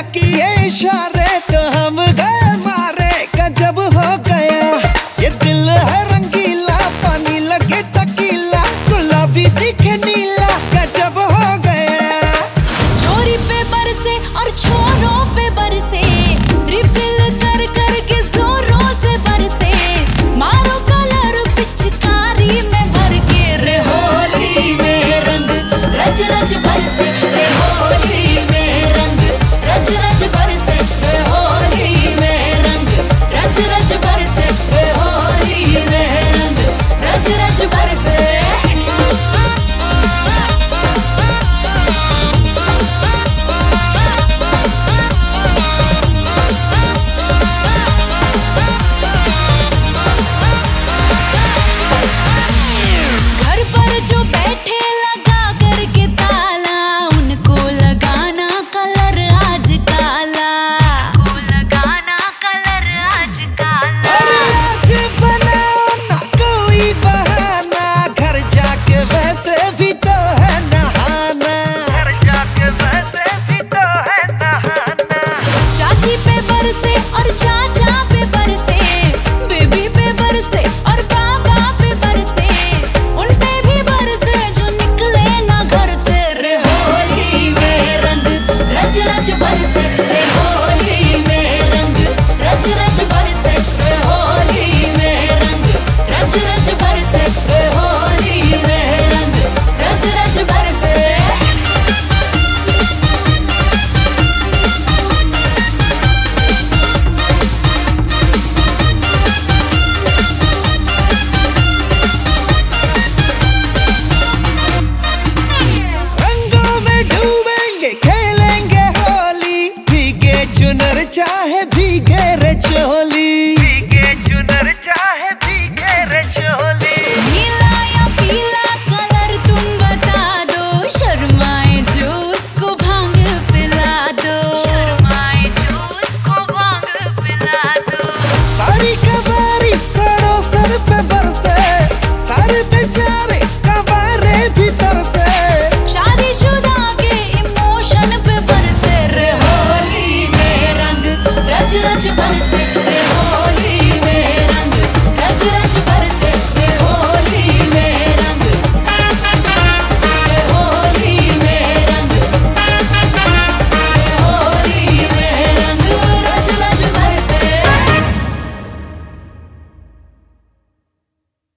किए इशारे तो हम गए मारे गजब हो गया ये दिल है रंगीला पानी लगे टकीला गुलाबी दिखे नीला गजब हो गया चोरी पे बरसे और छोरों पे बरसे रिफिल कर कर के जोरों से बरसे मारो कलर पिचकारी में भर के रे होली में रंग रज रज बरसे रे होली में रंग रज रज बरसे रे होली में रंग रज रज बरसे रे होली में रंग रज रज बरसे घर पर जो बैठे लगा करके ताला उनको लगाना कलर आज काला अरे आज बनाओ ना कोई बहाना घर जाके वैसे भी तो है नहाना चाची पे बरसे और चाचा पे बरसे बेबी पे बरसे और बाबा पे बरसे उन पे भी बरसे जो निकले ना घर से रे होली में रंग रज रज बरसे रे होली में रंग रज रज बरसे रे होली में रंग रज रज बरसे रे होली में रंग रज रज बरसे रंगों में डूबेंगे खेलेंगे होली भीगे चुनर चाहे